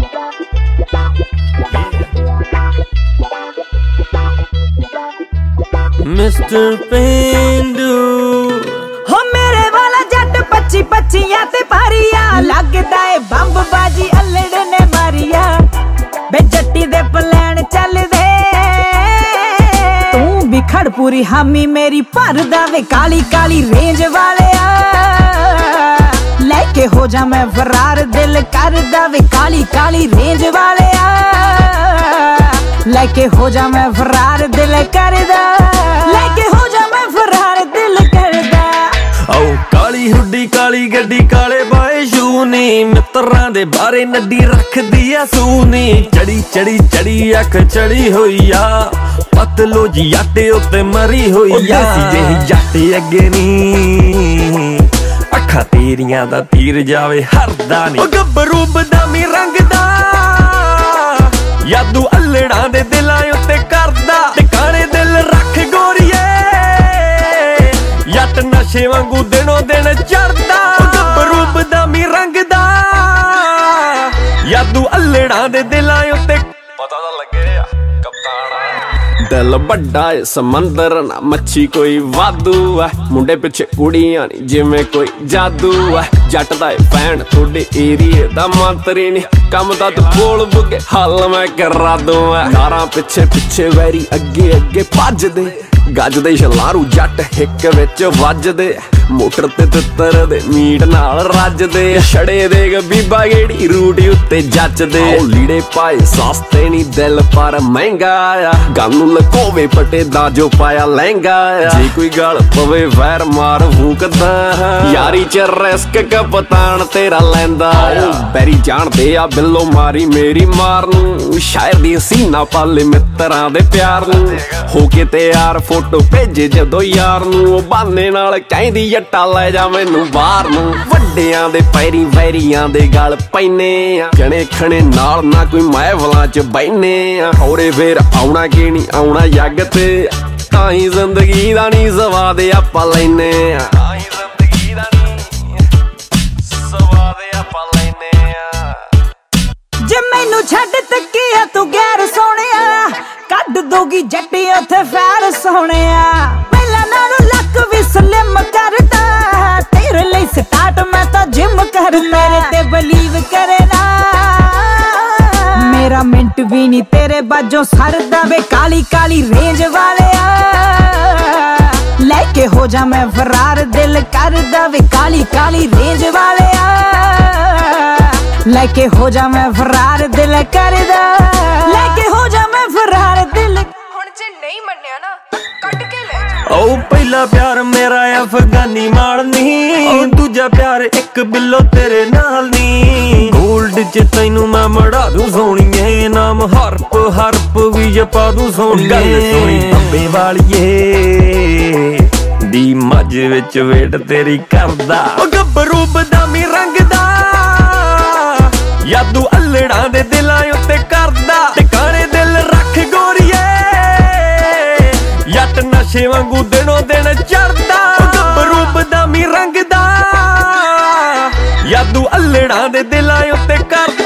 mister पेंडू हो मेरे वाला जट 25-25 ते पारिया लगदा है बंब बाजी अल्लड़ ने मारिया बे जट्टी दे प्लान चल दे तू भी खड़ पूरी हामी मेरी भरदा वे काली काली रेंज वालिया लेके हो जा मैं फरार दिल करदा वे काली काली रेंज वालिया लेके हो जा मैं फरार दिल करदा लेके हो जा मैं फरार दिल करदा आओ काली हुड्डी काली गड्डी काले बाए शू नी मित्रां दे बारे नड्डी रखदी आ सूनी चढ़ी चढ़ी चढ़ी अख चढ़ी होई आ पतलो जी आटे उत्ते मरी होई आ जेही जाटे अगे नी अखा तेरियां दा तीर जावे हरदा नी गब्बरू बदामी रंग दा यादू अल्लड़ां दे दिलां उत्ते करदा टिकाणे दिल रख गोरीए जट नशे वांगू दिनों दिन चढ़दा गब्बरू बदामी रंग दा यादू अल्लड़ां दे दिलां उत्ते पता तां लगे कप्तान दिल बड़ा है समंदर ना मच्छी कोई वादू है मुंडे पिछे कुड़ियां नी जिवें कोई जादू है जट दा फैन थोड़े एरिए दा मंत्री नी कम दा तू बोल बुगे हल मैं करा दूं नारां पिछे पिछे वैरी अगे अगे भजदे गजदे छलारू जट हिक विच वजदे मोटर ते तित्तर दे मीट नाल रजदे छड़े दे बीबा गेड़ी रूटी उत्ते जचदे लीड़े पाए सस्ते नी दिल पर महंगा आ गानू लकोवे पटे दा जो पाया लहंगा आ जे कोई गल पवे वैर मार फूकदा यारी च रिस्क कप्तान तेरा लैंदा बैरी जानदे आ बिल्लो मारी मेरी मारनू शायर दी सीना पाले मित्रां दे प्यार नू होके तैयार फोटो भेजे जदों यार नू बहाने नाल कहंदी जट्टा लै जा मैनू बाहर नू वड्डियां दे पैरी वैरियां दे गल पैने जने खने नाल ना कोई महफलां च बैठने होरे फिर आउणा कि नी आउणा जग ते ताहीं जिंदगी दा नी स्वाद आपां लैने जे मैनू छड्ड तकिया तू गैर सोहणिया कड दोगी जट्टी उत्थे फैर सोहणिया पहला नालों लक भी स्लिम करदा तेरे लिए स्टार्ट मैं तां जिम कर मेरे ते बिलीव करे ना मेरा मिंट भी नी तेरे बाजों सरदा वे काली काली रेंज वालिया लेके हो जा मैं फरार दिल करदा वे काली काली रेंज वालिया लेके हो जा मैं फरार दिल करदा लेके हो जा मैं फरार दिल हुण जे नहीं मन्निया ना कट के ले जा ओ पहला प्यार मेरा अफगानी माल नी दूजा प्यार एक बिल्लो तेरे नाल नी गोल्ड च तैनू मैं मड़ा दूं सोहणीए नाम हरप हरप भी जपा दूं सोहणीए सोहणी बंबे वालीए दी मज विच वेट तेरी करदा ओ गब्बरू बदामी रंग दा यादू अल्लड़ां दे दिलां उत्ते करदा टिकाणे दिल रख गोरीए जट नशे वांगू दिनों दिन चढ़दा गब्बरू बदामी रंग दा यादू अल्लड़ां दे दिलां उत्ते करदा